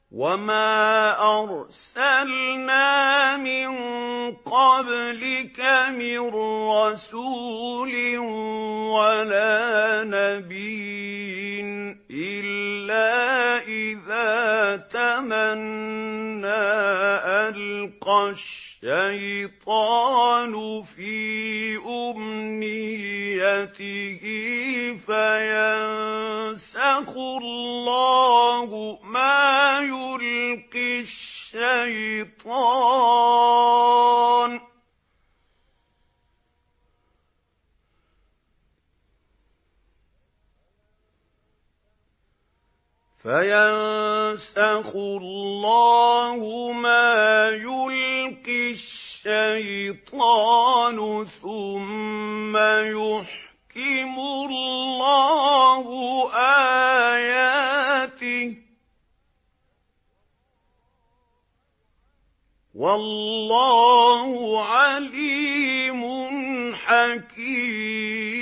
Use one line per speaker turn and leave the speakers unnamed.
وَمَا أَرْسَلْنَا مِن قَبْلِكَ مِن رَّسُولٍ وَلَا نَبِيٍّ إِلَّا إِذَا تَمَنَّىٰ أَلْقَى الشَّيْطَانُ فِي أُمْنِيَّتِهِ فَيَنسَخُ اللَّهُ مَا يُلْقِي الشَّيْطَانُ ثُمَّ يُحْكِمُ اللَّهُ آيَاتِهِ ۗ وَاللَّهُ عَلِيمٌ حَكِيمٌ.